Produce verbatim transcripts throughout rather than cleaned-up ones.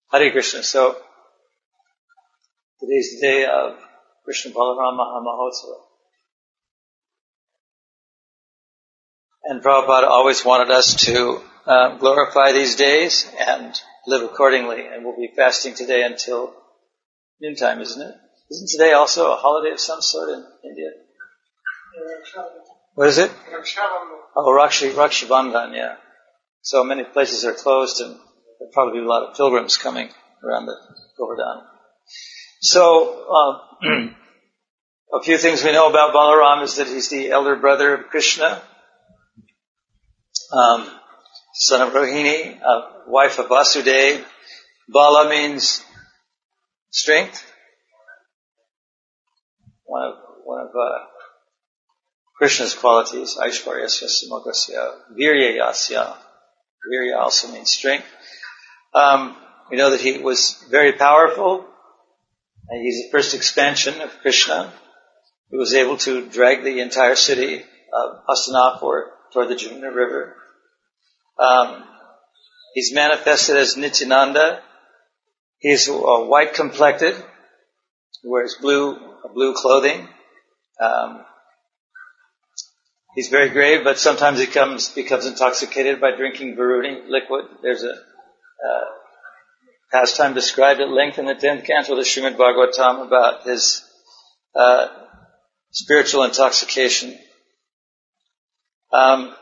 Hare Krishna. So, today's the day of Krishna Balaram Maha Mahotsava. And Prabhupada always wanted us to uh, glorify these days and live accordingly. And we'll be fasting today until noontime, isn't it? Isn't today also a holiday of some sort in India? What is it? Oh, Rakshi, Rakshi Bandhan, yeah. So many places are closed and there'll probably be a lot of pilgrims coming around the Govardhan. So, uh, a few things we know about Balaram is that he's the elder brother of Krishna, um, son of Rohini, uh, wife of Vasudeva. Bala means strength. One of, one of, uh, Krishna's qualities, Aishvaryasya Samagasya, Viryayasya. Virya also means strength. Um, we know that he was very powerful. And he's the first expansion of Krishna. He was able to drag the entire city of Hastinapur toward the Jamuna River. Um, he's manifested as Nityananda. He's uh, white complected. He wears blue, blue clothing. Um, He's very grave, but sometimes he comes, becomes intoxicated by drinking Varuni liquid. There's a uh, pastime described at length in the tenth canto of the Srimad Bhagavatam about his uh, spiritual intoxication. Um,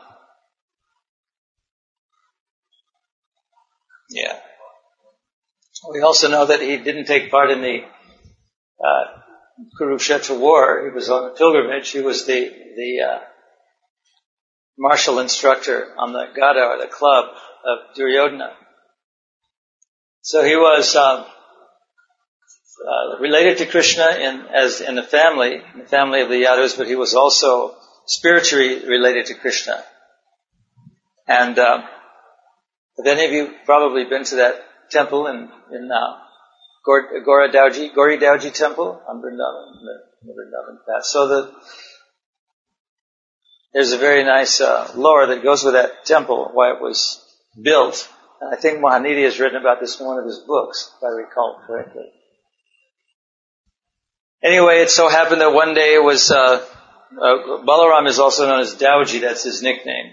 yeah. We also know that he didn't take part in the uh, Kurukshetra war. He was on a pilgrimage. He was the the uh, martial instructor on the Gada, or the club, of Duryodhana. So he was um, uh, related to Krishna in as in the family, in the family of the Yadus, but he was also spiritually related to Krishna. And um, have any of you probably been to that temple in in uh, Gor- Gora Dauji, Gori Dauji temple on Vrindavan, in the Vrindavan path? So the There's a very nice uh, lore that goes with that temple, why it was built. And I think Mahanidhi has written about this in one of his books, if I recall correctly. Anyway, it so happened that one day it was, uh, uh, Balaram is also known as Dauji, that's his nickname.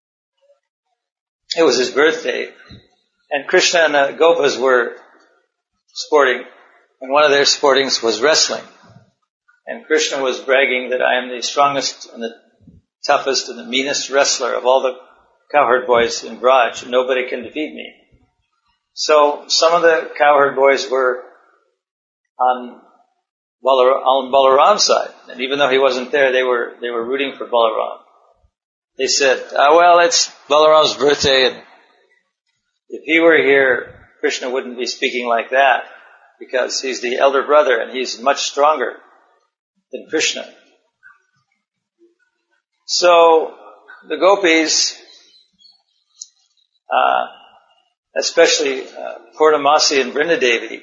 It was his birthday. And Krishna and the Gopas were sporting, and one of their sportings was wrestling. And Krishna was bragging that I am the strongest and the toughest and the meanest wrestler of all the cowherd boys in Braj. Nobody can defeat me. So some of the cowherd boys were on, Balar- on Balaram's side. And even though he wasn't there, they were they were rooting for Balaram. They said, oh, well, it's Balaram's birthday, and if he were here, Krishna wouldn't be speaking like that, because he's the elder brother and he's much stronger than Krishna. So the gopis, uh, especially uh, Purnamasi and Vrindadevi,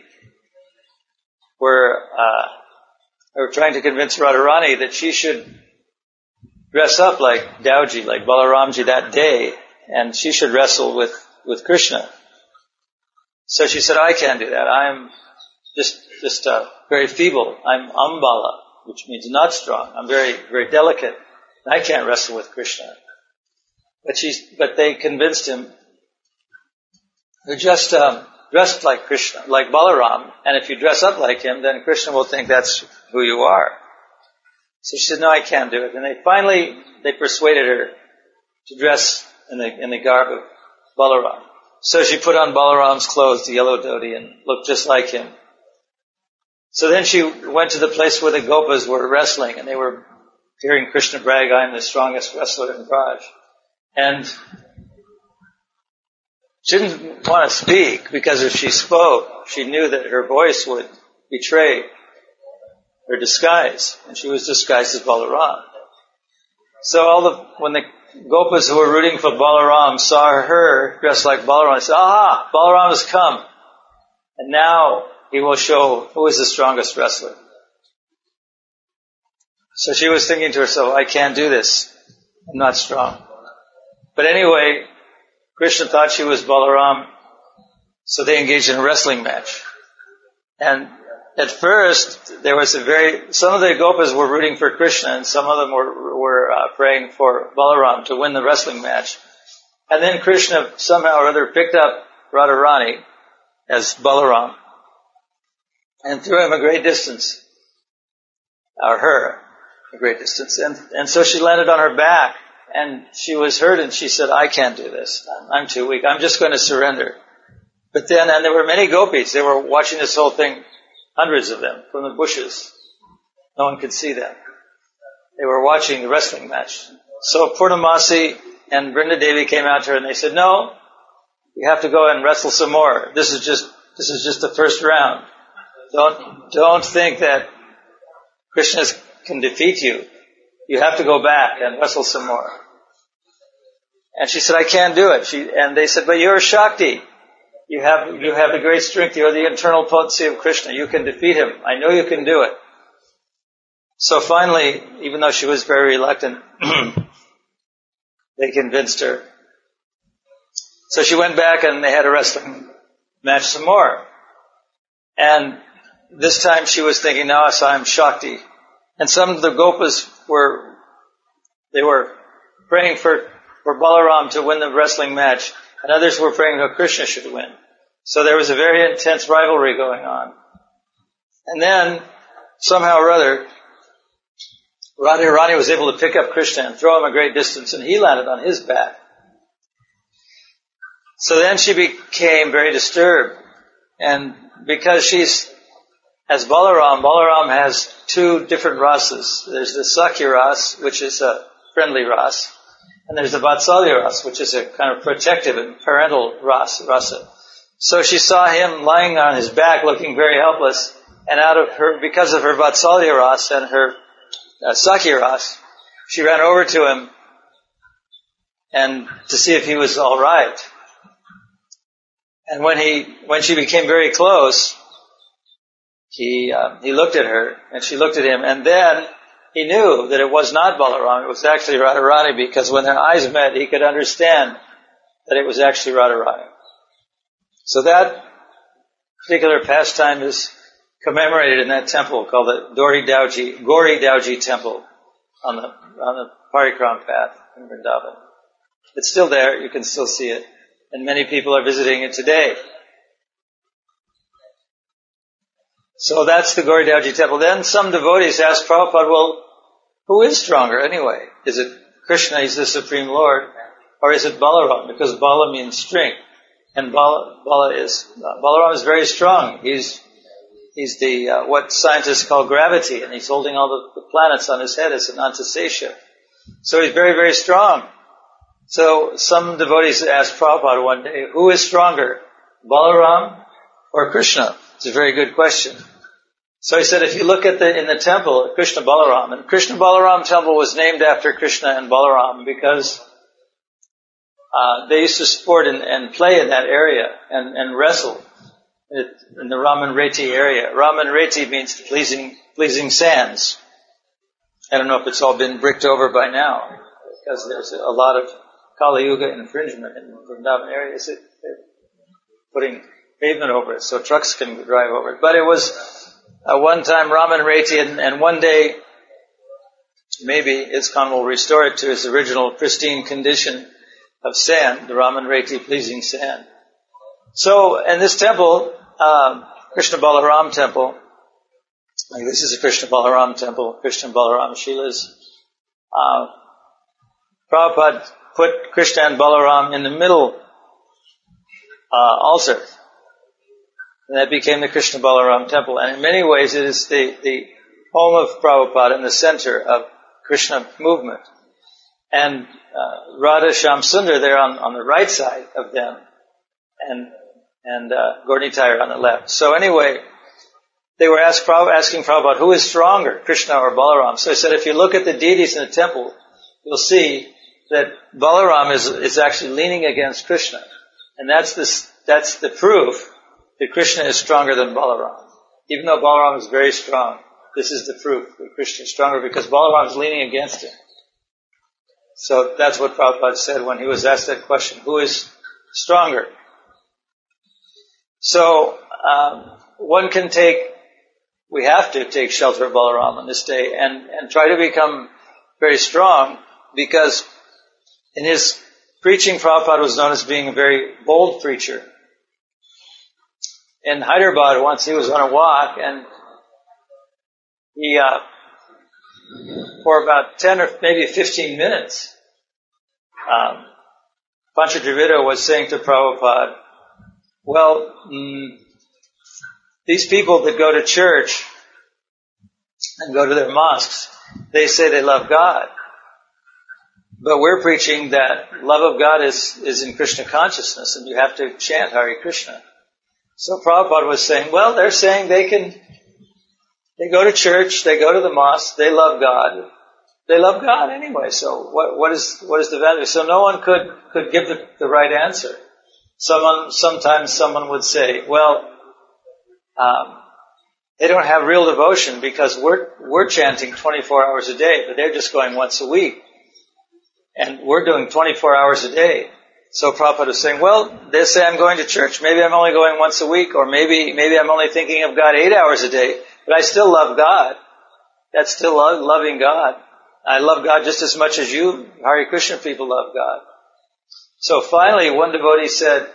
were uh, were trying to convince Radharani that she should dress up like Dauji, like Balaramji that day, and she should wrestle with, with Krishna. So she said, I can't do that. I'm just just uh, very feeble. I'm Ambala, which means not strong. I'm very very delicate. I can't wrestle with Krishna. But she, but they convinced him to just um, dress like Krishna, like Balaram, and if you dress up like him, then Krishna will think that's who you are. So she said, no, I can't do it. And they finally, they persuaded her to dress in the in the garb of Balaram. So she put on Balaram's clothes, the yellow dhoti, and looked just like him. So then she went to the place where the Gopas were wrestling, and they were hearing Krishna brag, I am the strongest wrestler in Braj. And she didn't want to speak, because if she spoke, she knew that her voice would betray her disguise. And she was disguised as Balaram. So all the, when the Gopas who were rooting for Balaram saw her dressed like Balaram, they said, aha, Balaram has come. And now he will show who is the strongest wrestler. So she was thinking to herself, I can't do this. I'm not strong. But anyway, Krishna thought she was Balaram. So they engaged in a wrestling match. And at first, there was a very, some of the Gopas were rooting for Krishna and some of them were, were uh, praying for Balaram to win the wrestling match. And then Krishna somehow or other picked up Radharani as Balaram and threw him a great distance, or her a great distance. And, and so she landed on her back and she was hurt and she said, I can't do this. I'm too weak. I'm just going to surrender. But then, and there were many gopis. They were watching this whole thing, hundreds of them, from the bushes. No one could see them. They were watching the wrestling match. So Purnamasi and Brinda Devi came out to her and they said, no, you have to go and wrestle some more. This is just, this is just the first round. Don't, don't think that Krishna can defeat you. You have to go back and wrestle some more. And she said, I can't do it. She, and they said, but you're Shakti. You have, you have the great strength. You're the internal potency of Krishna. You can defeat him. I know you can do it. So finally, even though she was very reluctant, they convinced her. So she went back and they had a wrestling match some more. And this time she was thinking, now I'm Shakti. And some of the Gopas were, they were praying for, for Balaram to win the wrestling match. And others were praying that Krishna should win. So there was a very intense rivalry going on. And then, somehow or other, Radharani was able to pick up Krishna and throw him a great distance, and he landed on his back. So then she became very disturbed. And because she's, as Balaram, Balaram has two different rasas. There's the Sakya ras, which is a friendly ras. And there's the Vatsalya ras, which is a kind of protective and parental ras, rasa. So she saw him lying on his back looking very helpless, and out of her, because of her Vatsalya ras and her uh, Sakya ras, she ran over to him and to see if he was all right. And when he, when she became very close, he, uh, he looked at her and she looked at him, and then he knew that it was not Balaram, it was actually Radharani, because when their eyes met, he could understand that it was actually Radharani. So that particular pastime is commemorated in that temple called the Gauri Dauji, Gauri Dauji Temple on the, on the Parikram path in Vrindavan. It's still there, you can still see it, and many people are visiting it today. So that's the Gauri Dauji Temple. Then some devotees asked Prabhupada, well, who is stronger anyway? Is it Krishna, he's the Supreme Lord, or is it Balaram? Because Bala means strength, and Bala, Bala is, uh, Balaram is very strong. He's, he's the, uh, what scientists call gravity, and he's holding all the, the planets on his head as an Antasesha. So he's very, very strong. So some devotees asked Prabhupada one day, who is stronger, Balaram or Krishna? It's a very good question. So he said, if you look at the, in the temple, Krishna Balaram, and Krishna Balaram temple was named after Krishna and Balaram because uh, they used to sport and, and play in that area and, and wrestle it, in the Raman Reti area. Raman Reti means pleasing, pleasing sands. I don't know if it's all been bricked over by now, because there's a lot of Kali Yuga infringement in the Vrindavan areas. They're putting pavement over it so trucks can drive over it. But it was uh, one time Raman Reti, and, and one day maybe ISKCON will restore it to its original pristine condition of sand, the Raman Reti pleasing sand. So in this temple, um, Krishna Balaram temple, like this is a Krishna Balaram temple, Krishna Balaram Shilas. Uh, Prabhupada put Krishna and Balaram in the middle uh, altar. And that became the Krishna Balaram temple. And in many ways it is the, the home of Prabhupada in the center of Krishna movement. And uh, Radha Shyam Sundar there on, on the right side of them. And and uh, Gaur-Nitai on the left. So anyway, they were asked, asking Prabhupada, who is stronger, Krishna or Balaram? So he said, if you look at the deities in the temple, you'll see that Balaram is, is actually leaning against Krishna. And that's the, that's the proof that Krishna is stronger than Balaram. Even though Balaram is very strong, this is the proof that Krishna is stronger because Balaram is leaning against him. So that's what Prabhupada said when he was asked that question, who is stronger? So um, one can take, we have to take shelter of Balaram on this day and, and try to become very strong, because in his preaching, Prabhupada was known as being a very bold preacher. In Hyderabad, once he was on a walk, and he, uh, for about ten or maybe fifteen minutes, um, Pancha Dravida was saying to Prabhupada, well, mm, these people that go to church and go to their mosques, they say they love God. But we're preaching that love of God is, is in Krishna consciousness, and you have to chant Hare Krishna. So Prabhupada was saying, well, they're saying they can, they go to church, they go to the mosque, they love God. They love God anyway, so what, what is, what is the value? So no one could, could give the, the right answer. Someone, sometimes someone would say, well, um, they don't have real devotion because we're, we're chanting twenty-four hours a day, but they're just going once a week. And we're doing twenty-four hours a day. So Prabhupada is saying, well, they say I'm going to church. Maybe I'm only going once a week, or maybe, maybe I'm only thinking of God eight hours a day, but I still love God. That's still lo- loving God. I love God just as much as you Hare Krishna people love God. So finally, one devotee said,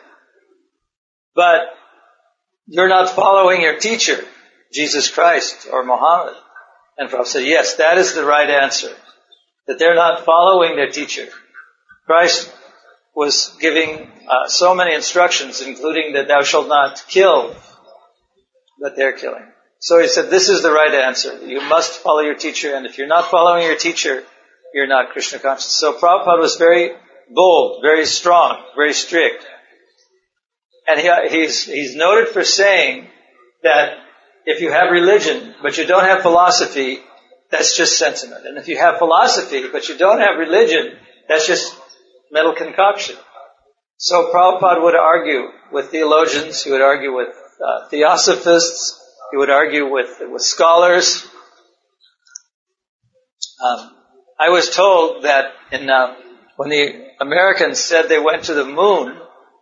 but you're not following your teacher, Jesus Christ or Muhammad. And Prabhupada said, yes, that is the right answer. That they're not following their teacher. Christ was giving uh, so many instructions, including that thou shalt not kill, but they're killing. So he said, this is the right answer. You must follow your teacher, and if you're not following your teacher, you're not Krishna conscious. So Prabhupada was very bold, very strong, very strict. And he, he's, he's noted for saying that if you have religion, but you don't have philosophy, that's just sentiment. And if you have philosophy, but you don't have religion, that's just mental concoction. So Prabhupada would argue with theologians, he would argue with uh, theosophists, he would argue with, with scholars. Um, I was told that in uh, when the Americans said they went to the moon,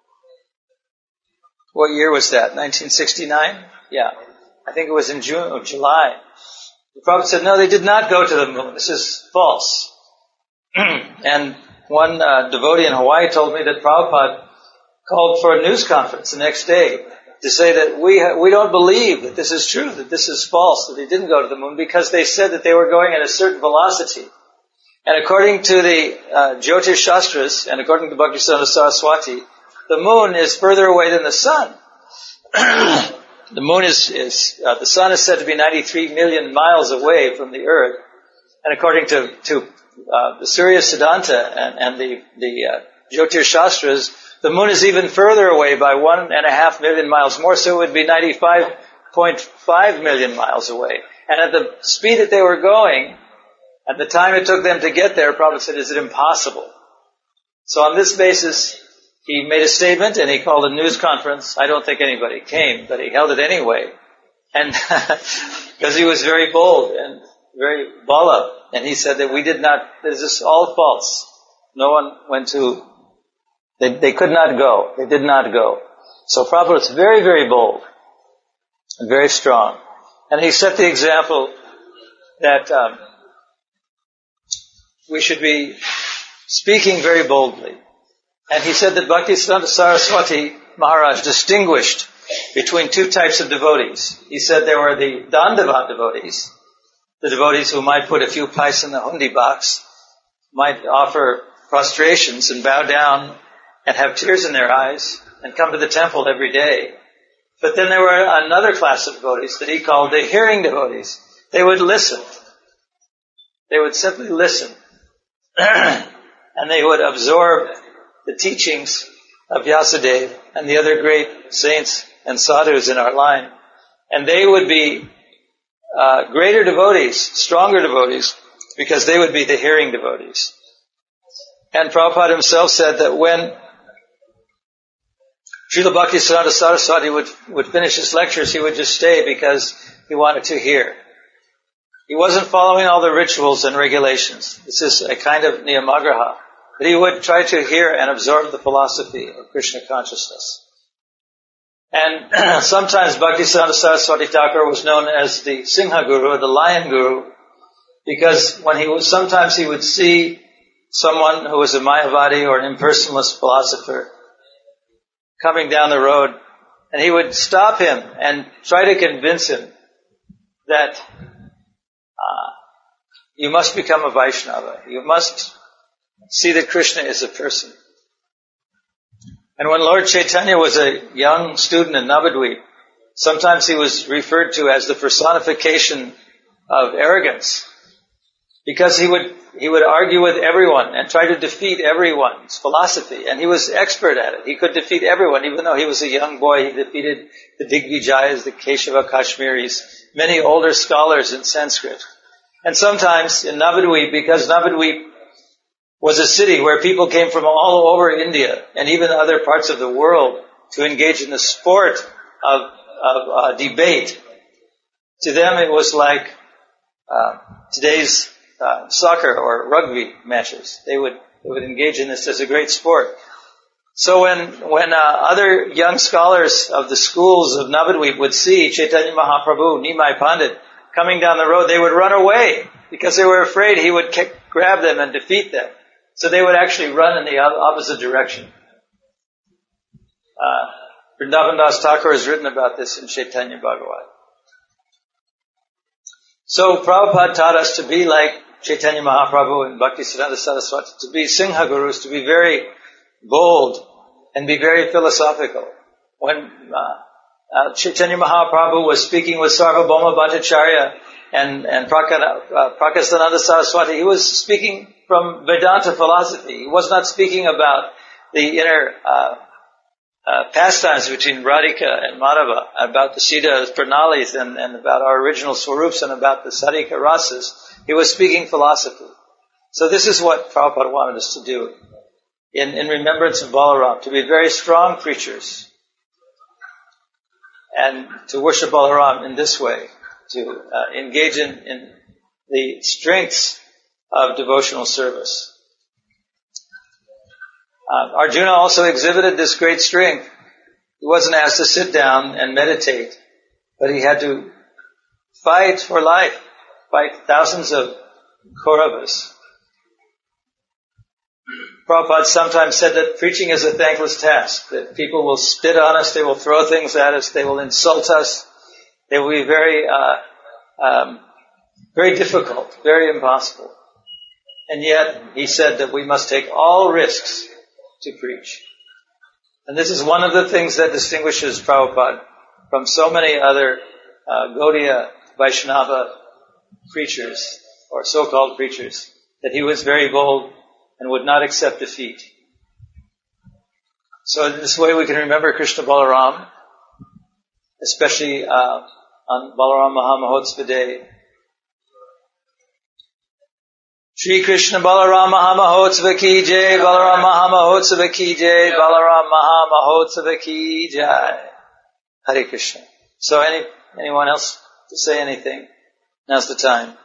what year was that? nineteen sixty-nine? Yeah. I think it was in June or July. The Prabhupada said, no, they did not go to the moon. This is false. And one uh, devotee in Hawaii told me that Prabhupada called for a news conference the next day to say that we ha- we don't believe that this is true, that this is false, that they didn't go to the moon, because they said that they were going at a certain velocity. And according to the uh, Jyotish Shastras, and according to Bhaktisiddhanta Saraswati, the moon is further away than the sun. The moon is, is uh, the sun is said to be ninety-three million miles away from the earth. And according to, to uh, the Surya Siddhanta and, and the, the uh, Jyotish Shastras, the moon is even further away by one and a half million miles more, so it would be ninety-five point five million miles away. And at the speed that they were going, at the time it took them to get there, Prabhupada said, is it impossible? So on this basis, he made a statement and he called a news conference. I don't think anybody came, but he held it anyway. And because he was very bold and very bala. And he said that we did not, this is all false. No one went to, they, they could not go. They did not go. So Prabhupada was very, very bold and very strong. And he set the example that um, we should be speaking very boldly. And he said that Bhaktisiddhanta Saraswati Maharaj distinguished between two types of devotees. He said there were the Dandavat devotees, the devotees who might put a few pice in the hundi box, might offer prostrations and bow down and have tears in their eyes and come to the temple every day. But then there were another class of devotees that he called the hearing devotees. They would listen. They would simply listen. And they would absorb the teachings of Vyasadeva and the other great saints and sadhus in our line. And they would be uh, greater devotees, stronger devotees, because they would be the hearing devotees. And Prabhupada himself said that when Srila Bhaktisiddhanta Saraswati would, would finish his lectures, he would just stay because he wanted to hear. He wasn't following all the rituals and regulations. This is a kind of niyamagraha. But he would try to hear and absorb the philosophy of Krishna consciousness. And sometimes Bhaktisiddhanta Saraswati Thakur was known as the Singha Guru, or the Lion Guru, because when he was, sometimes he would see someone who was a Mayavadi or an impersonalist philosopher coming down the road, and he would stop him and try to convince him that uh, you must become a Vaishnava. You must see that Krishna is a person. And when Lord Chaitanya was a young student in Navadvip, sometimes he was referred to as the personification of arrogance, because he would he would argue with everyone and try to defeat everyone's philosophy, and he was expert at it. He could defeat everyone, even though he was a young boy. He defeated the Digvijayas, the Keshava Kashmiris, many older scholars in Sanskrit. And sometimes in Navadvip, because Navadvip was a city where people came from all over India and even other parts of the world to engage in the sport of, of uh, debate. To them it was like uh, today's uh, soccer or rugby matches. They would they would engage in this as a great sport. So when when uh, other young scholars of the schools of Navadvip would see Chaitanya Mahaprabhu, Nimai Pandit, coming down the road, they would run away because they were afraid he would kick, grab them and defeat them. So they would actually run in the opposite direction. Uh, Vrindavan Das Thakur has written about this in Chaitanya Bhagavat. So Prabhupada taught us to be like Chaitanya Mahaprabhu and Bhaktisiddhanta Saraswati, to be Singha Gurus, to be very bold and be very philosophical. When uh, uh, Chaitanya Mahaprabhu was speaking with Sarvabhauma Bhattacharya and, and Prakasananda Saraswati, he was speaking from Vedanta philosophy. He was not speaking about the inner uh, uh, pastimes between Radhika and Madhava, about the Sita Pranalis and, and about our original Swarups and about the Sarika Rasas. He was speaking philosophy. So this is what Prabhupada wanted us to do in, in remembrance of Balaram, to be very strong preachers and to worship Balaram in this way, to uh, engage in, in the strengths of devotional service. Uh, Arjuna also exhibited this great strength. He wasn't asked to sit down and meditate, but he had to fight for life, fight thousands of Kauravas. Prabhupada sometimes said that preaching is a thankless task, that people will spit on us, they will throw things at us, they will insult us, they will be very, uh, um, very difficult, very impossible. And yet, he said that we must take all risks to preach. And this is one of the things that distinguishes Prabhupada from so many other uh, Gaudiya Vaishnava preachers, or so-called preachers, that he was very bold and would not accept defeat. So in this way we can remember Krishna Balaram, especially uh, on Balaram Mahamahotsava Day. Shri Krishna Balaram Mahamahotsava ki jai, Balaram Mahamahotsava ki jai, Balaram Mahamahotsava ki jai. Hare Krishna. So any anyone else to say anything? Now's the time.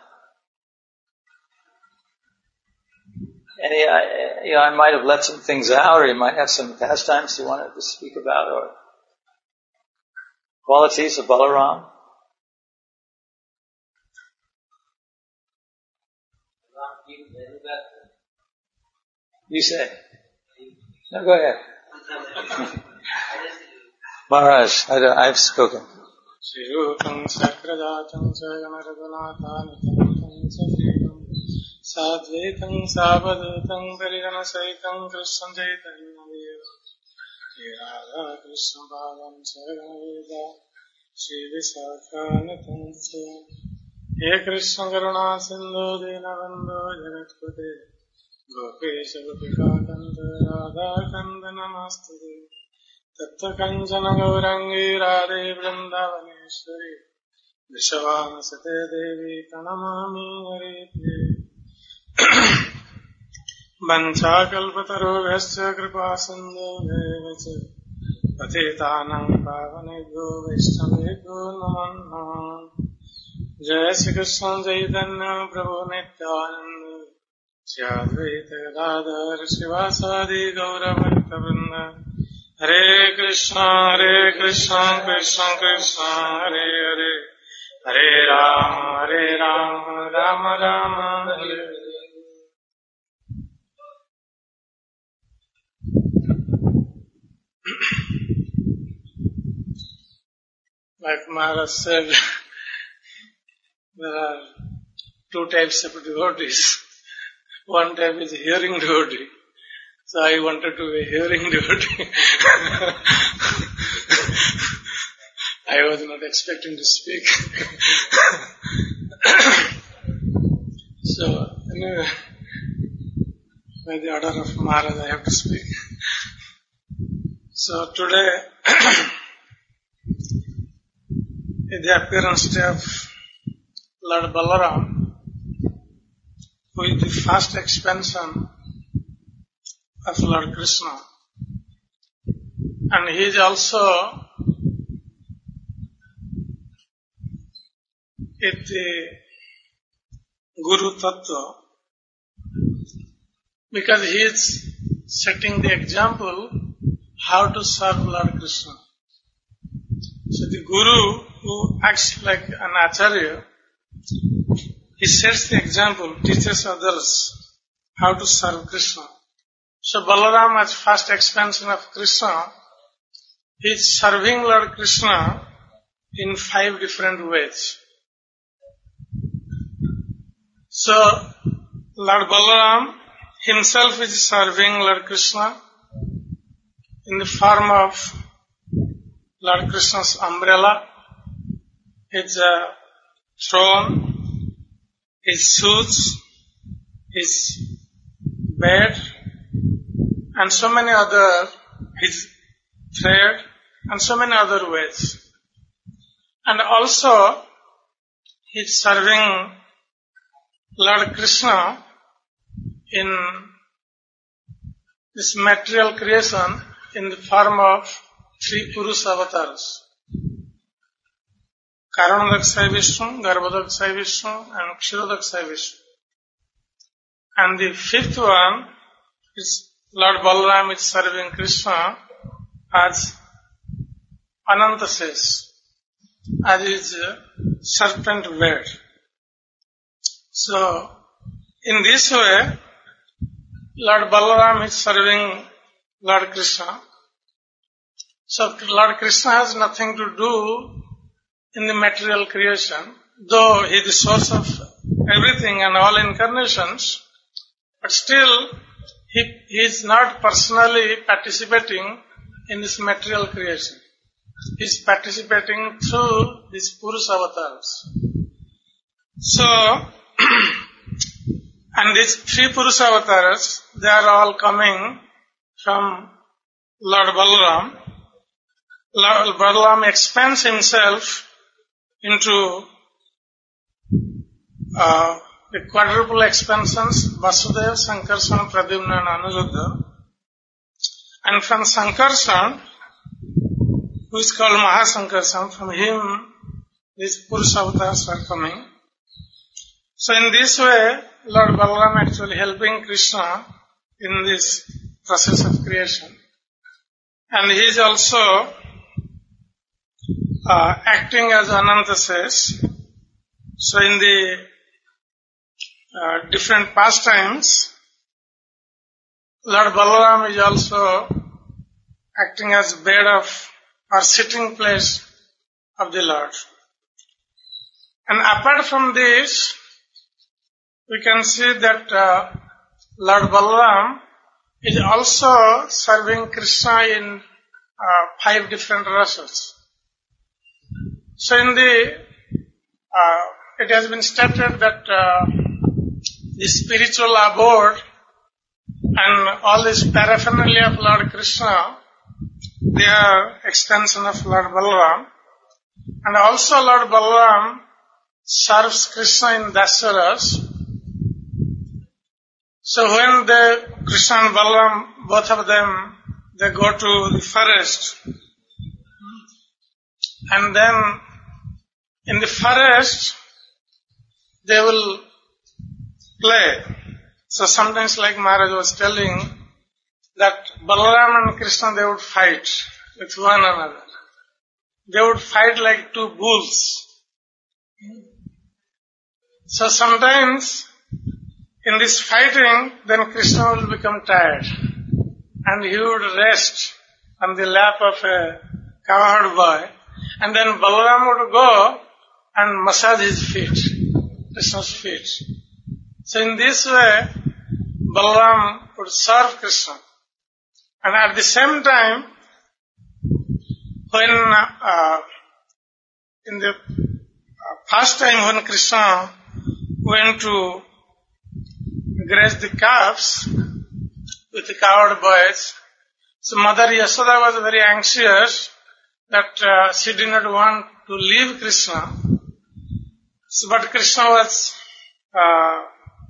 Any, I, you know, I might have left some things out, or you might have some pastimes you wanted to speak about, or qualities of Balaram. You say. No, go ahead. Maharaj, I don't, I've spoken. Sadvaitam Savadhutam Parijana Saitam Krishna Chaitanya Shri Radha Krishna Bhavam Saranaveda Shri Visakha He Krishna Karuna Sindhu Dinabandhu Jagatpate Gopesha Gopika Kanta Radha Kanta Namaste Tattva Kanchana Gaurangi Radhe Vrindavaneshwari Vishavana Sate Devi Pranamami Hare Vanchakalpatarubhyasya kripasindhubhyeva patitanam pavanebhyo vaishnavebhyo namo namaha. Jai Shri Krishna Chaitanya Prabhu Nityananda Shri Advaita Gadadhar Shivasadi Gaura Bhakta Vrinda Hare Krishna, Hare Krishna, Krishna Krishna, Hare Hare, Hare Rama, Hare Rama, Rama Rama, Hare Hare. Like Maharaj said, there are two types of devotees. One type is hearing devotee. So I wanted to be a hearing devotee. I was not expecting to speak. So, anyway, by the order of Maharaj, I have to speak. So today, in the appearance day of Lord Balaram, who is the first expansion of Lord Krishna, and he is also it the Guru Tattva, because he is setting the example how to serve Lord Krishna. So the Guru, who acts like an Acharya, he sets the example, teaches others how to serve Krishna. So Balaram, as first expansion of Krishna, he is serving Lord Krishna in five different ways. So Lord Balaram himself is serving Lord Krishna in the form of Lord Krishna's umbrella, his uh, throne, his suits, his bed, and so many other, his thread, and so many other ways. And also, he is serving Lord Krishna in this material creation in the form of three Purusha avatars. Karanadakshay Vishnu, Garbhodakshay Vishnu, and Kshirodakshay Vishnu. And the fifth one is Lord Balaram is serving Krishna as Anantasesh, as his serpent bird. So, in this way, Lord Balaram is serving Lord Krishna. So, Lord Krishna has nothing to do in the material creation, though he is the source of everything and all incarnations, but still, he, he is not personally participating in this material creation. He is participating through these Purusha avatars. So, and these three Purusha avatars, they are all coming from Lord Balaram. Lord Balaram expands himself into uh, the quadruple expansions, Vasudeva, Sankarsana, Pradyumna and Anuruddha. And from Sankarsana, who is called Mahasankarsana, from him these Purusha avatars are coming. So in this way, Lord Balaram actually helping Krishna in this process of creation. And he is also uh, acting as Anantasesh. So in the uh, different pastimes, Lord Balaram is also acting as bed of or sitting place of the Lord. And apart from this, we can see that uh, Lord Balaram is also serving Krishna in uh, five different rasas. So in the, uh, it has been stated that uh, the spiritual abode and all this paraphernalia of Lord Krishna, they are extension of Lord Balaram. And also Lord Balaram serves Krishna in Dasaras. So when the Krishna and Balaram, both of them, they go to the forest, and then in the forest they will play. So sometimes, like Maharaj was telling, that Balaram and Krishna, they would fight with one another. They would fight like two bulls. So sometimes in this fighting, then Krishna will become tired and he would rest on the lap of a cowherd boy, and then Balaram would go and massage his feet, Krishna's feet. So in this way, Balaram would serve Krishna. And at the same time, when uh, in the uh, past time when Krishna went to graze the calves with the cowherd boys, so Mother Yashoda was very anxious that uh, she did not want to leave Krishna. So, but Krishna was, uh,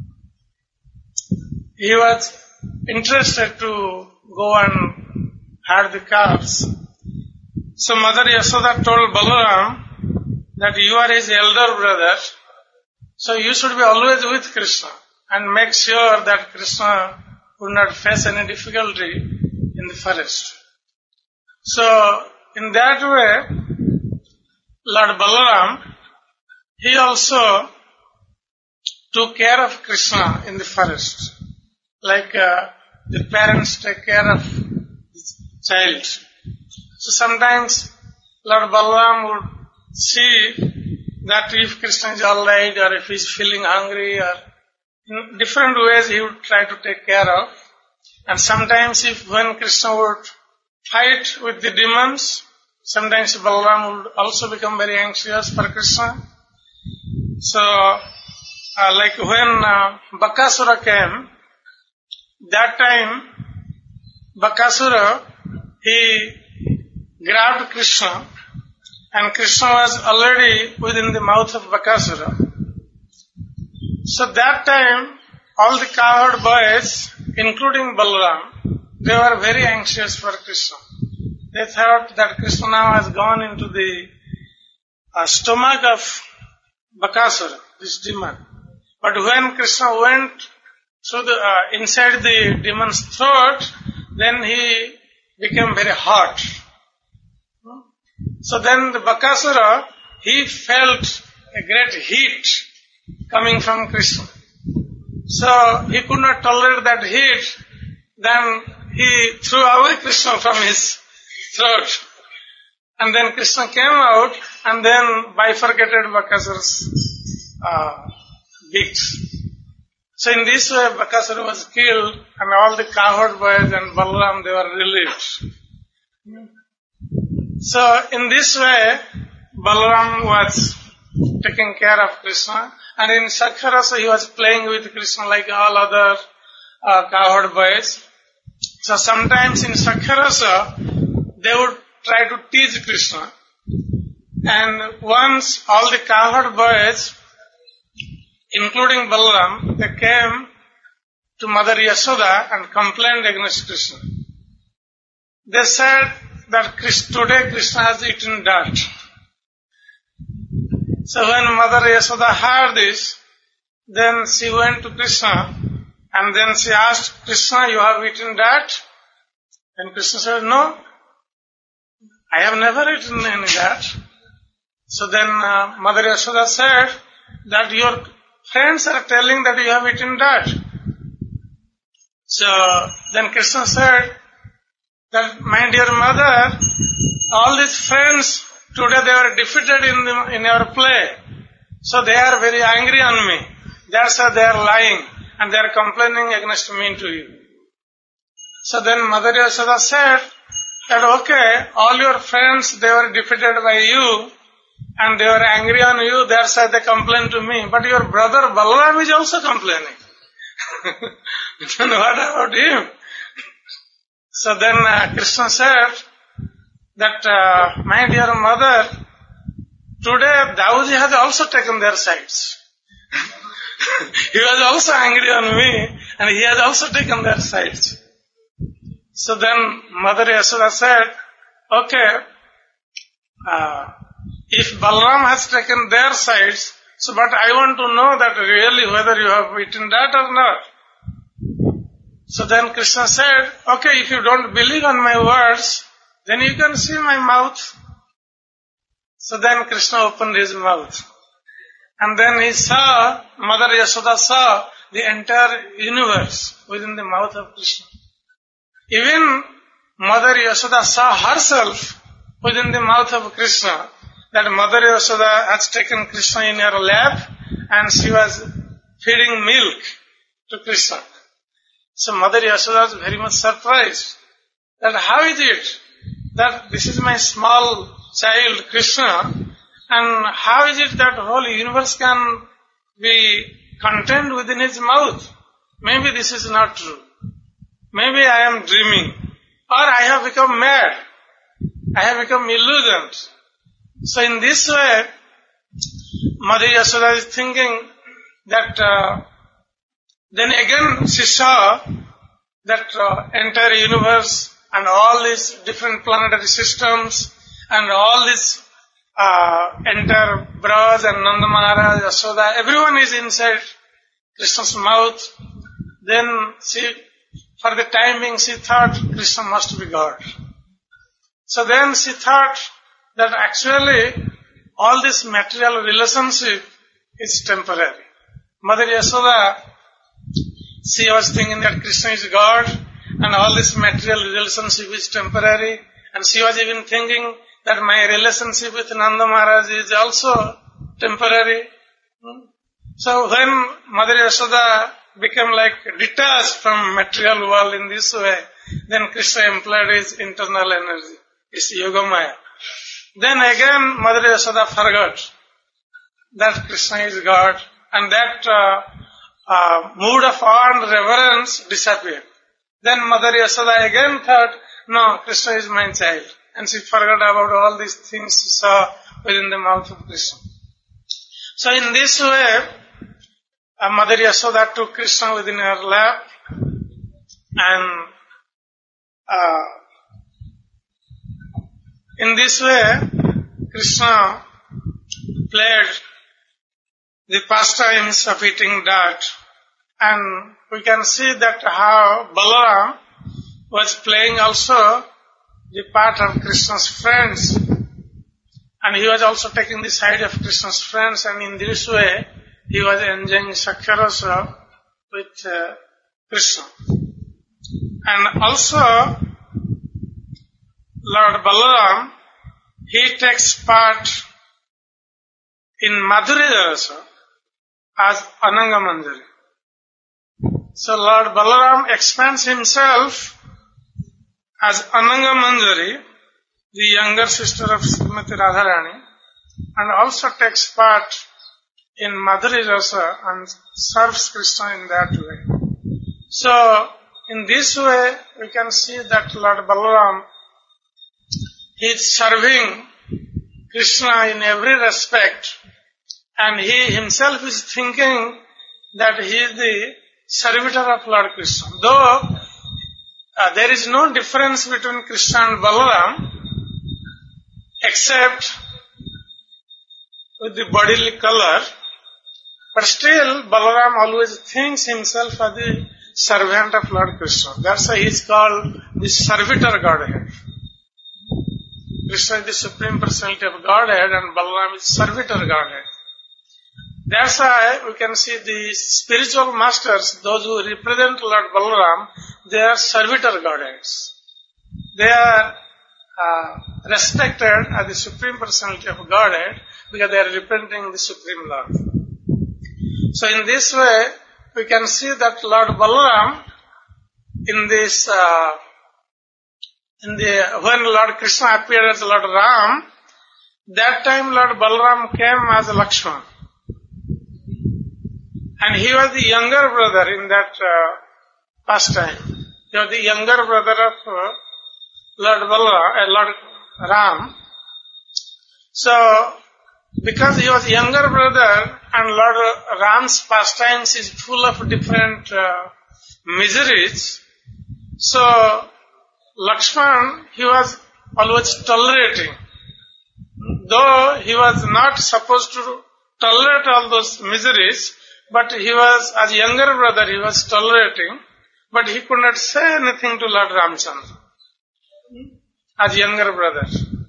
he was interested to go and herd the calves. So Mother Yashoda told Balaram that you are his elder brother, so you should be always with Krishna and make sure that Krishna would not face any difficulty in the forest. So in that way, Lord Balaram, he also took care of Krishna in the forest, like uh, the parents take care of the child. So sometimes Lord Balaram would see that if Krishna is all right or if he is feeling hungry or in different ways he would try to take care of. And sometimes if when Krishna would fight with the demons, sometimes Balaram would also become very anxious for Krishna. So, uh, like when uh, Bakasura came, that time Bakasura, he grabbed Krishna, and Krishna was already within the mouth of Bakasura. So that time, all the cowherd boys, including Balaram, they were very anxious for Krishna. They thought that Krishna now has gone into the uh, stomach of Bakasura, this demon. But when Krishna went through the uh, inside the demon's throat, then he became very hot. So then the Bakasura, he felt a great heat coming from Krishna. So he could not tolerate that heat. Then he threw away Krishna from his throat. And then Krishna came out and then bifurcated Bakasura's uh, beaks. So in this way, Bakasura was killed and all the cowherd boys and Balaram, they were relieved. So in this way, Balaram was taking care of Krishna, and in Sakharasa he was playing with Krishna like all other uh, cowherd boys. So sometimes in Sakharasa, they would try to tease Krishna. And once all the cowherd boys, including Balaram, they came to Mother Yashoda and complained against Krishna. They said that today Krishna has eaten dirt. So when Mother Yashoda heard this, then she went to Krishna and then she asked Krishna, you have eaten dirt? And Krishna said, no, I have never eaten any dirt. So then uh, Mother Yashoda said that your friends are telling that you have eaten dirt. So then Krishna said that, my dear mother, all these friends today they were defeated in the, in your play. So they are very angry on me. That's why they are lying and they are complaining against me to you. So then Mother Yashoda said that okay, all your friends they were defeated by you and they were angry on you, that's why they complain to me. But your brother Balaram is also complaining. Then what about him? So then uh, Krishna said that, uh, my dear mother, today Dauji has also taken their sides. He was also angry on me and he has also taken their sides. So then Mother Yashoda said, okay, uh, if Balaram has taken their sides, so but I want to know that really whether you have eaten that or not. So then Krishna said, okay, if you don't believe on my words, then you can see my mouth. So then Krishna opened his mouth. And then he saw, Mother Yashoda saw the entire universe within the mouth of Krishna. Even Mother Yashoda saw herself within the mouth of Krishna, that Mother Yashoda has taken Krishna in her lap and she was feeding milk to Krishna. So Mother Yashoda was very much surprised that how is it that this is my small child Krishna, and how is it that whole universe can be contained within his mouth? Maybe this is not true. Maybe I am dreaming, or I have become mad. I have become illusioned. So in this way, Mother Yashoda is thinking that uh, then again she saw that uh, entire universe and all these different planetary systems and all these uh, entire Braj and Nanda Maharaj, Yashoda, everyone is inside Krishna's mouth. Then she, for the time being, she thought Krishna must be God. So then she thought that actually all this material relationship is temporary. Mother Yashoda, she was thinking that Krishna is God and all this material relationship is temporary, and she was even thinking that my relationship with Nanda Maharaj is also temporary. So when Mother Yashoda became like detached from material world in this way, then Krishna employed his internal energy, his Yogamaya. Then again Mother Yashoda forgot that Krishna is God, and that uh, uh, mood of awe and reverence disappeared. Then Mother Yashoda again thought, no, Krishna is my child. And she forgot about all these things she saw within the mouth of Krishna. So in this way, uh, Mother Yashoda took Krishna within her lap, and uh, in this way, Krishna played the pastimes of eating dirt. And we can see that how Balaram was playing also the part of Krishna's friends. And he was also taking the side of Krishna's friends, and in this way he was enjoying Sakhyarasa with uh, Krishna. And also Lord Balaram, he takes part in Madhurya Rasa as Ananga Manjari. So Lord Balaram expands himself as Ananga Manjari, the younger sister of Srimati Radharani, and also takes part in Madhurya Rasa and serves Krishna in that way. So in this way we can see that Lord Balaram, he is serving Krishna in every respect, and he himself is thinking that he is the servitor of Lord Krishna. Though uh, there is no difference between Krishna and Balaram except with the bodily color, but still Balaram always thinks himself as the servant of Lord Krishna. That's why he is called the servitor Godhead. Krishna is the Supreme Personality of Godhead and Balaram is servitor Godhead. That's why we can see the spiritual masters, those who represent Lord Balaram, they are servitor Godheads. They are uh, respected as the Supreme Personality of Godhead because they are representing the Supreme Lord. So in this way, we can see that Lord Balaram, in this, uh, in the when Lord Krishna appeared as Lord Ram, that time Lord Balaram came as Lakshman. And he was the younger brother in that uh, pastime. He was the younger brother of uh, Lord Balaram, uh, Lord Ram. So, because he was younger brother and Lord Ram's pastimes is full of different uh, miseries, so Lakshman, he was always tolerating. Though he was not supposed to tolerate all those miseries, but he was, as younger brother, he was tolerating. but he could not say anything to Lord Ramchandra as younger brother.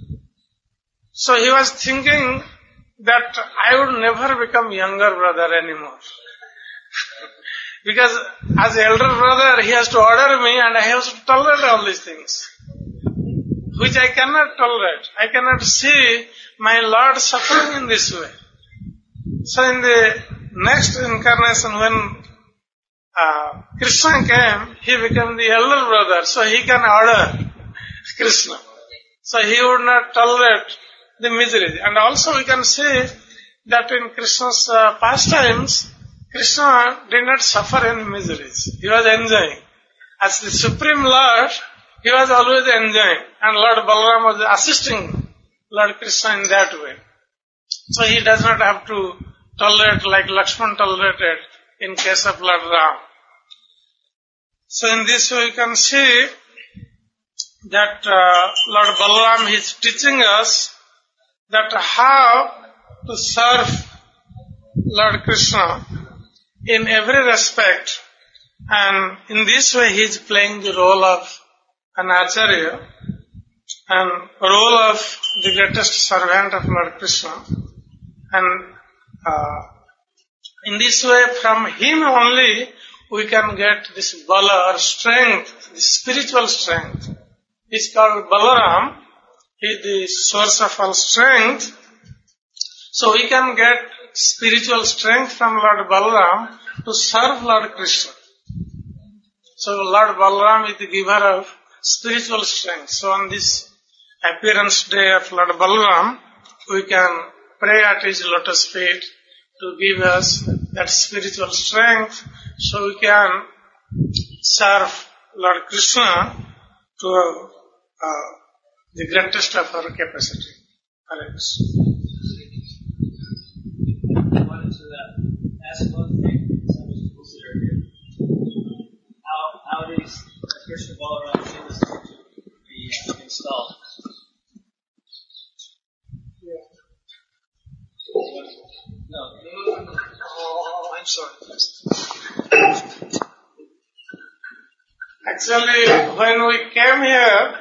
So he was thinking that I would never become younger brother anymore. Because as elder brother, he has to order me and I have to tolerate all these things, which I cannot tolerate. I cannot see my Lord suffering in this way. So in the next incarnation, when uh, Krishna came, he became the elder brother, so he can order Krishna. So he would not tolerate the misery. And also we can see that in Krishna's uh, pastimes, Krishna did not suffer any miseries. He was enjoying. As the Supreme Lord, he was always enjoying. And Lord Balaram was assisting Lord Krishna in that way. So he does not have to tolerate like Lakshman tolerated in case of Lord Ram. So in this way you can see that uh, Lord Balaram is teaching us that how to serve Lord Krishna in every respect, and in this way he is playing the role of an acharya and role of the greatest servant of Lord Krishna. And uh, in this way, from him only we can get this bala or strength, this spiritual strength. It's called Balaram. He is the source of all strength. So we can get spiritual strength from Lord Balaram to serve Lord Krishna. So Lord Balaram is the giver of spiritual strength. So on this appearance day of Lord Balaram, we can pray at his lotus feet to give us that spiritual strength so we can serve Lord Krishna to uh, the greatest of our capacity. Hare Krishna. I wanted to uh, ask one thing, something to consider here. How, how these Krishna Balaram Shilas to be uh, installed? Yeah. No. Oh, I'm sorry. Actually, when we came here,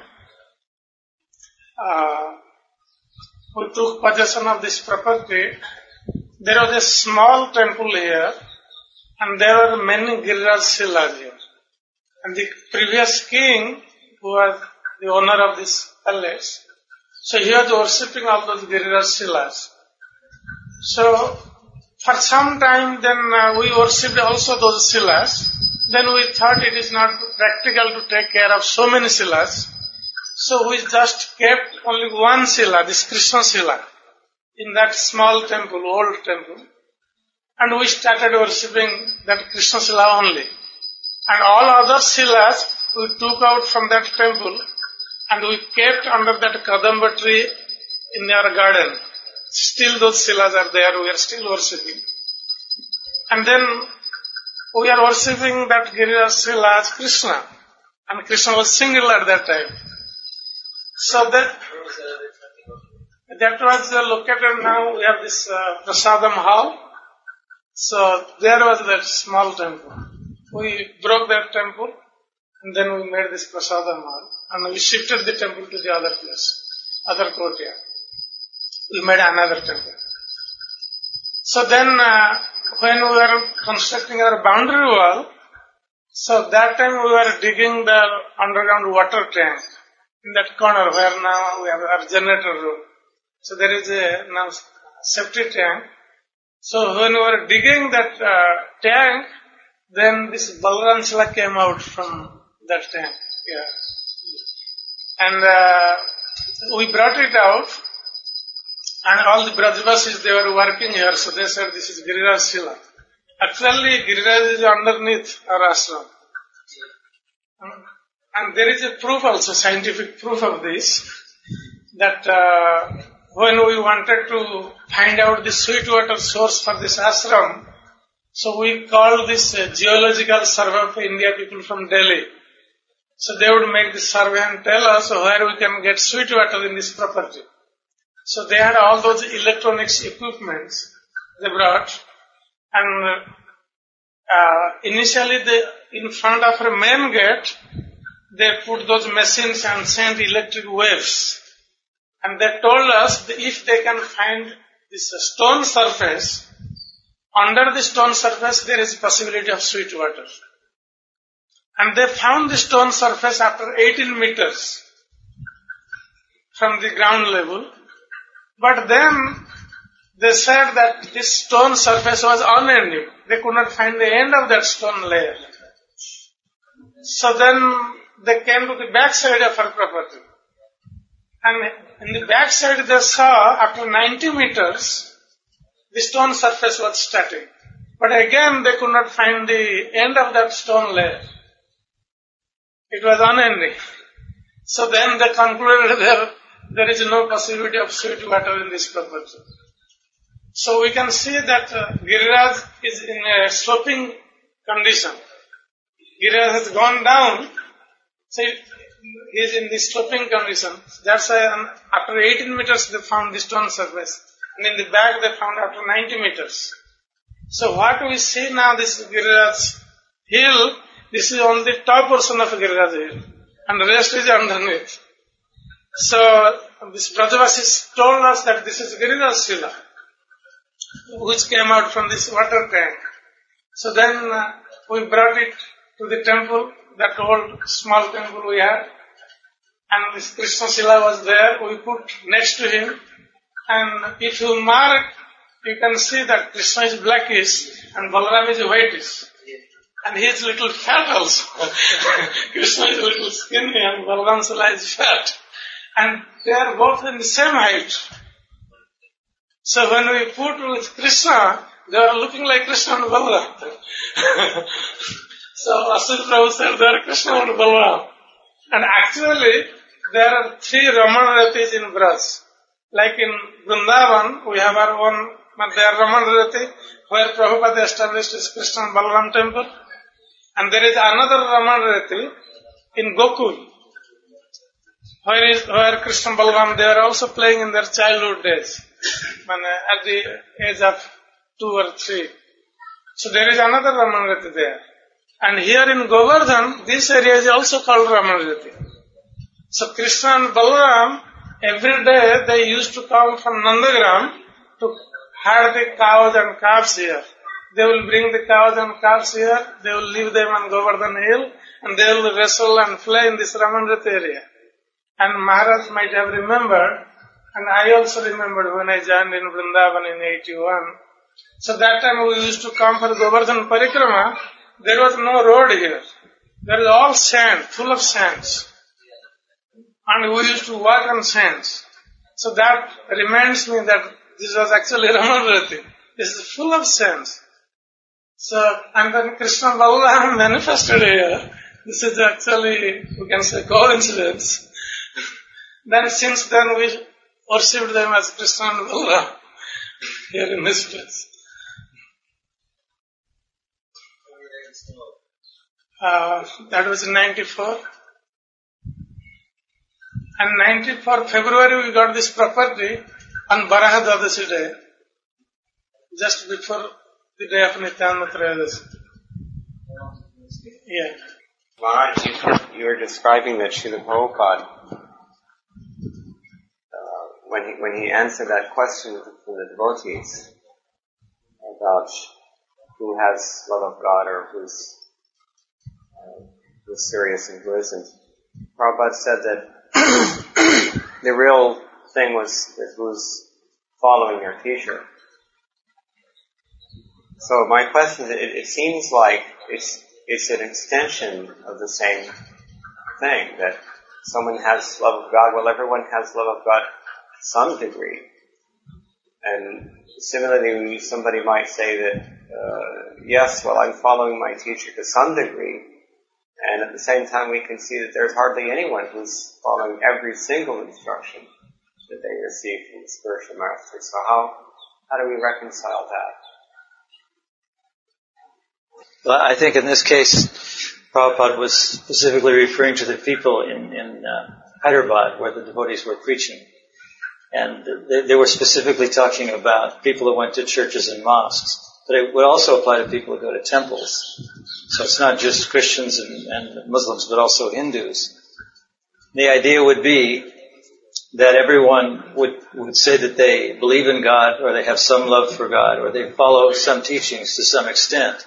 uh, we took possession of this property. There was a small temple here, and there were many Giriraj Shilas here. And the previous king, who was the owner of this palace, so he was worshipping all those Giriraj Shilas. So, for some time then uh, we worshipped also those Shilas. Then we thought it is not practical to take care of so many Shilas. So we just kept only one Shila, this Krishna Shila, in that small temple, old temple. And we started worshipping that Krishna Shila only. And all other Shilas we took out from that temple and we kept under that Kadamba tree in our garden. Still those Shilas are there, we are still worshipping. And then we are worshipping that Giriraj Shila as Krishna. And Krishna was single at that time. So that, that was uh, located now, we have this uh, Prasadam hall. So there was that small temple. We broke that temple and then we made this Prasadam hall. And we shifted the temple to the other place, other courtyard. We made another temple. So then uh, when we were constructing our boundary wall, so that time we were digging the underground water tank in that corner where now we have our generator room. So there is a now septic tank. So when we were digging that uh, tank, then this Balaram Shila came out from that tank. Yeah. And uh, we brought it out. And all the Brajvasis, they were working here, so they said this is Giriraj Shila. Actually, Giriraj is underneath our ashram. And there is a proof also, scientific proof of this, that uh, when we wanted to find out the sweet water source for this ashram, so we called this uh, Geological Survey of India people from Delhi. So they would make the survey and tell us where we can get sweet water in this property. So they had all those electronics equipments they brought, and uh, initially they, in front of a main gate, they put those machines and sent electric waves. And they told us that if they can find this stone surface, under the stone surface there is possibility of sweet water. And they found the stone surface after eighteen meters from the ground level. But then they said that this stone surface was unending. They could not find the end of that stone layer. So then they came to the back side of our property. And in the back side they saw after ninety meters, the stone surface was static. But again they could not find the end of that stone layer. It was unending. So then they concluded there, there is no possibility of sweet water in this property. So we can see that uh, Giriraj is in a sloping condition. Giriraj has gone down, so he is in the sloping condition. That's why um, after eighteen meters they found the stone surface. And in the back they found after ninety meters. So what we see now, this Giriraj hill, this is on the top portion of Giriraj hill. And the rest is underneath. So this Brajavasis told us that this is Giriraj Shila, which came out from this water tank. So then uh, we brought it to the temple, that old small temple we had. And this Krishna Shila was there, we put next to him. And if you mark, you can see that Krishna is blackish and Balaram is whitish. And he is little fat also. Krishna is little skinny and Balaram Shila is fat. And they are both in the same height. So when we put with Krishna, they are looking like Krishna and Balaram. So Asil Prabhu said they are Krishna and Balaram. And actually, there are three Ramanaratis in Braj. Like in Vrindavan, we have our own, they are Ramanarati, where Prabhupada established his Krishna and Balaram temple. And there is another Ramanarati in Gokul, where, is, where Krishna and Balaram, they are also playing in their childhood days, at the age of two or three. So there is another Ramanarati there. And here in Govardhan, this area is also called Ramanarati. So Krishna and Balaram, every day they used to come from Nandagram to herd the cows and calves here. They will bring the cows and calves here, they will leave them on Govardhan hill, and they will wrestle and play in this Ramanarati area. And Maharaj might have remembered, and I also remembered when I joined in Vrindavan in eighty-one. So that time we used to come for Govardhan Parikrama. There was no road here. There is all sand, full of sands. And we used to walk on sands. So that reminds me that this was actually Ramanarati. This is full of sands. So, and then Krishna Balaram manifested here. This is actually, we can say, coincidence. Then since then we worshipped them as Krishna and Balaram here in this place. Uh, that was in ninety-four. And ninety-four February we got this property on Baraha Dwadasi day, just before the day of Nityananda Trayodasi. Yeah. Maharaj, you, you were describing that Srila Prabhupada, uh, when he when he answered that question from the devotees about who has love of God or who's uh, who's serious and who isn't, Prabhupada said that the real thing was is who's following their teacher. So my question is, it, it seems like it's it's an extension of the same thing, that someone has love of God. Well, everyone has love of God to some degree. And similarly, somebody might say that, uh, yes, well, I'm following my teacher to some degree. And at the same time, we can see that there's hardly anyone who's following every single instruction that they receive from the spiritual master. So how how do we reconcile that? Well, I think in this case, Prabhupada was specifically referring to the people in, in uh, Hyderabad where the devotees were preaching. And they, they were specifically talking about people who went to churches and mosques. but it would also apply to people who go to temples. So it's not just Christians and, and Muslims, but also Hindus. The idea would be that everyone would, would say that they believe in God, or they have some love for God, or they follow some teachings to some extent.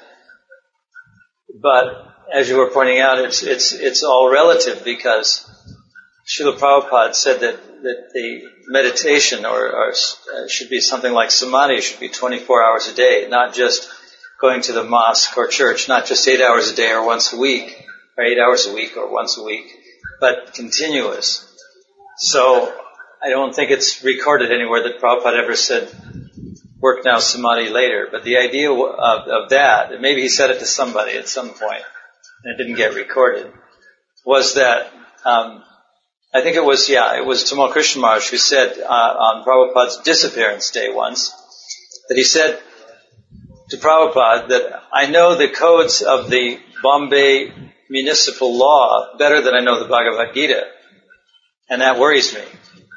But as you were pointing out, it's it's it's all relative, because Srila Prabhupada said that, that the meditation or, or should be something like samadhi, should be twenty-four hours a day, not just going to the mosque or church, not just eight hours a day or once a week, or eight hours a week or once a week, but continuous. So I don't think it's recorded anywhere that Prabhupada ever said, work now, samadhi later. But the idea of, of that, and maybe he said it to somebody at some point, and it didn't get recorded, was that, um, I think it was, yeah, it was Tamal Krishna Maharaj who said uh, on Prabhupada's disappearance day once, that he said to Prabhupada that I know the codes of the Bombay municipal law better than I know the Bhagavad Gita. And that worries me.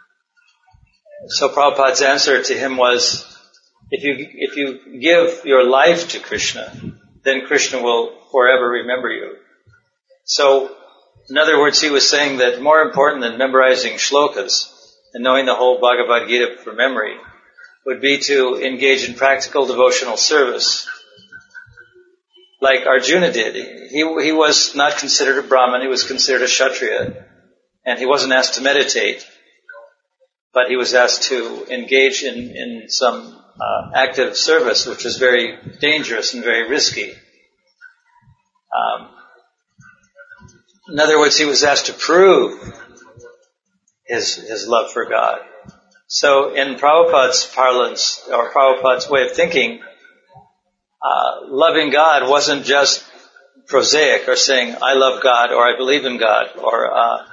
So Prabhupada's answer to him was, if you if you give your life to Krishna, then Krishna will forever remember you. So, in other words, he was saying that more important than memorizing shlokas and knowing the whole Bhagavad Gita from memory would be to engage in practical devotional service, like Arjuna did. He he was not considered a Brahmin, he was considered a Kshatriya. And he wasn't asked to meditate, but he was asked to engage in, in some uh, active service, which was very dangerous and very risky. Um, in other words, he was asked to prove his his love for God. So in Prabhupada's parlance, or Prabhupada's way of thinking, uh, loving God wasn't just prosaic, or saying, I love God, or I believe in God, or uh,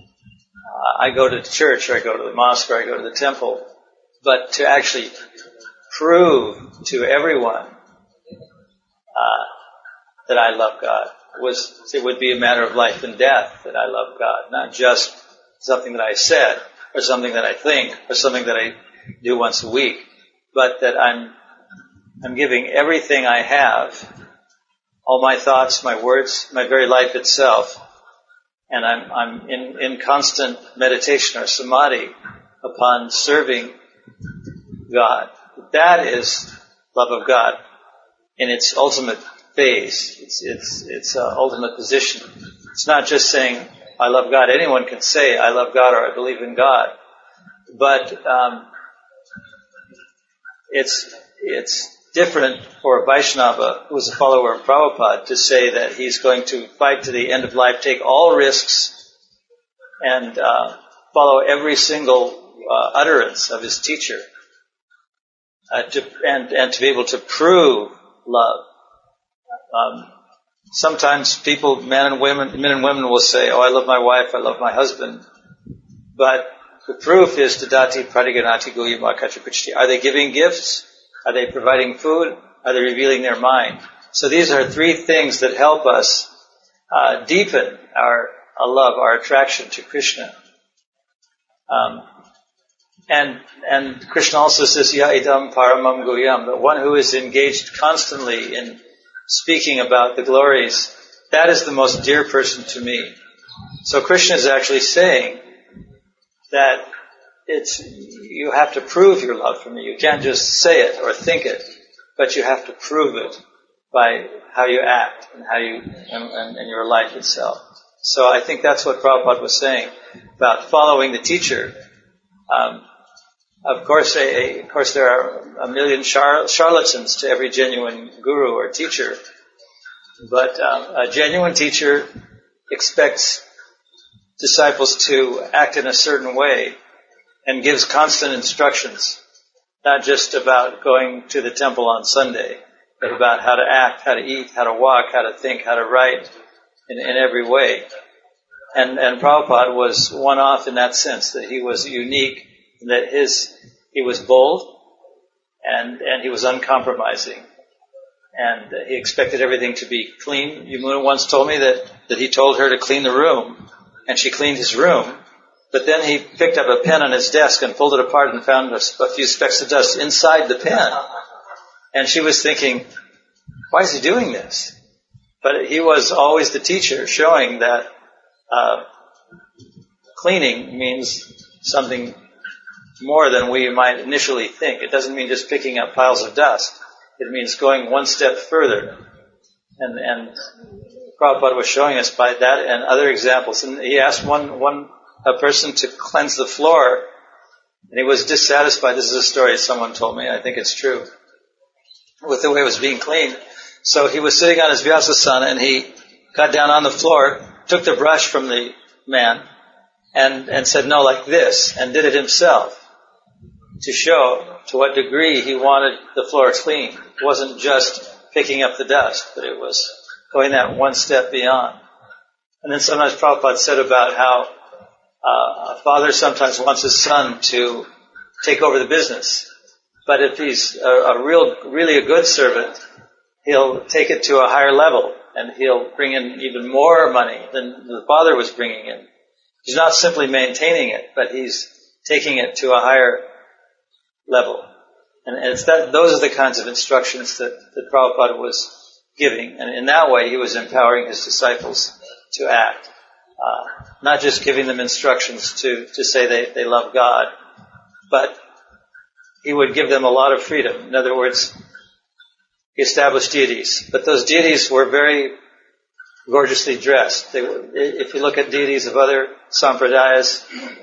I go to church, or I go to the mosque, or I go to the temple, but to actually prove to everyone uh, that I love God. It was, it would be a matter of life and death that I love God, not just something that I said, or something that I think, or something that I do once a week, but that I'm I'm giving everything I have, all my thoughts, my words, my very life itself, and I'm, I'm in, in constant meditation or samadhi upon serving God. That is love of God in its ultimate phase, its its its uh, ultimate position. It's not just saying I love God. Anyone can say I love God or I believe in God, but um, it's it's different for a Vaishnava who is a follower of Prabhupada to say that he's going to fight to the end of life, take all risks, and uh, follow every single uh, utterance of his teacher, uh, to, and, and to be able to prove love. Um, sometimes people, men and women, men and women will say, "Oh, I love my wife, I love my husband," but the proof is Tadati Pratiganati Guyama Kachakuchti. Are they giving gifts? Are they providing food? Are they revealing their mind? So these are three things that help us uh, deepen our, our love, our attraction to Krishna. Um, and and Krishna also says, Ya idam paramam guyam, the one who is engaged constantly in speaking about the glories, that is the most dear person to me. So Krishna is actually saying that it's, you have to prove your love for me. You can't just say it or think it, but you have to prove it by how you act and how you, and, and, and your life itself. So I think that's what Prabhupada was saying about following the teacher. Um, of course, a, a, of course, there are a million char- charlatans to every genuine guru or teacher, but um, a genuine teacher expects disciples to act in a certain way and gives constant instructions, not just about going to the temple on Sunday, but about how to act, how to eat, how to walk, how to think, how to write in, in every way. And, and Prabhupada was one off in that sense, that he was unique, that his, he was bold and, and he was uncompromising. And he expected everything to be clean. Yamuna once told me that, that he told her to clean the room, and she cleaned his room. But then he picked up a pen on his desk and pulled it apart and found a, a few specks of dust inside the pen. And she was thinking, why is he doing this? But he was always the teacher, showing that uh, cleaning means something more than we might initially think. It doesn't mean just picking up piles of dust. It means going one step further. And, and Prabhupada was showing us by that and other examples. And he asked one, one a person to cleanse the floor, and he was dissatisfied. This is a story someone told me. I think it's true. With the way it was being cleaned. So he was sitting on his Vyasasana, and he got down on the floor, took the brush from the man, and, and said, no, like this, and did it himself to show to what degree he wanted the floor clean. It wasn't just picking up the dust, but it was going that one step beyond. And then sometimes Prabhupada said about how uh, a father sometimes wants his son to take over the business. But if he's a, a real, really a good servant, he'll take it to a higher level, and he'll bring in even more money than the father was bringing in. He's not simply maintaining it, but he's taking it to a higher level. And it's that, those are the kinds of instructions that, that Prabhupada was giving. And in that way, he was empowering his disciples to act. Uh, not just giving them instructions to, to say they, they love God, but he would give them a lot of freedom. In other words, he established deities. But those deities were very gorgeously dressed. They were, if you look at deities of other sampradayas,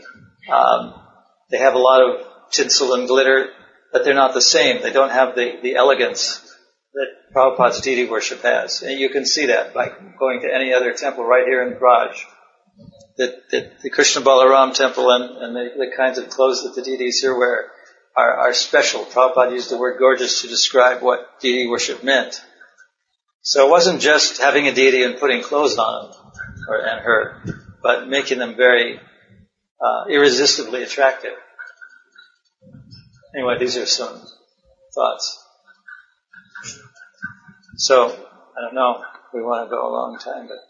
um, they have a lot of tinsel and glitter, but they're not the same. They don't have the, the elegance that Prabhupada's deity worship has. And you can see that by going to any other temple right here in Braj. That, that the Krishna Balaram temple and, and the, the kinds of clothes that the deities here wear are, are special. Prabhupada used the word gorgeous to describe what deity worship meant. So it wasn't just having a deity and putting clothes on him or, and her, but making them very uh, irresistibly attractive. Anyway, these are some thoughts. So, I don't know if we want to go a long time, but...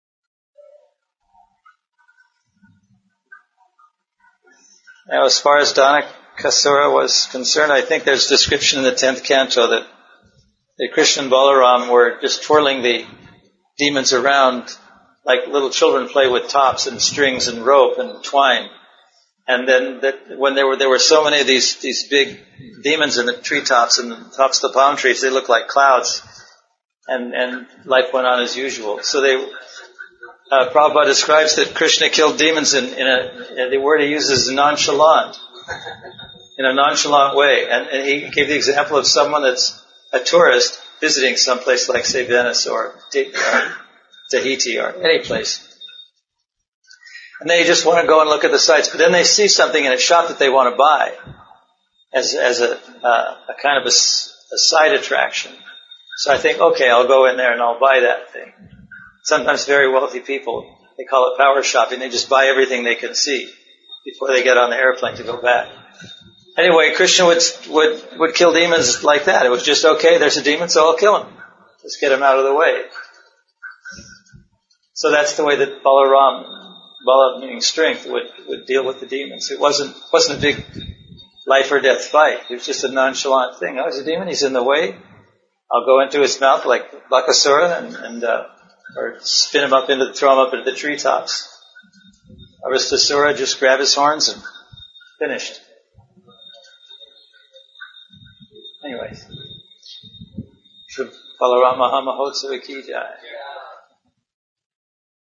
Now, as far as Dhanakasura was concerned, I think there's description in the tenth canto that, that Krishna and Balaram were just twirling the demons around like little children play with tops and strings and rope and twine. And then that when there were there were so many of these these big demons in the treetops and the tops of the palm trees, they looked like clouds. And and life went on as usual. So they uh, Prabhupada describes that Krishna killed demons in, in a the word he uses is nonchalant, in a nonchalant way. And, and he gave the example of someone that's a tourist visiting someplace like, say, Venice or Tahiti or any place. And they just want to go and look at the sights, but then they see something in a shop that they want to buy as as a, uh, a kind of a, a side attraction. So I think, okay, I'll go in there and I'll buy that thing. Sometimes very wealthy people, they call it power shopping. They just buy everything they can see before they get on the airplane to go back. Anyway, Krishna would would would kill demons like that. It was just, okay, there's a demon, so I'll kill him. Just get him out of the way. So that's the way that Balaram, Bala meaning strength, would, would deal with the demons. It wasn't wasn't a big life or death fight. It was just a nonchalant thing. Oh, there's a demon, he's in the way. I'll go into his mouth like Bakasura and, and uh, or spin him up into, throw him up into the treetops. Aristasura, just grab his horns and finished. Anyways. Balaram Mahamahotsava ki jai.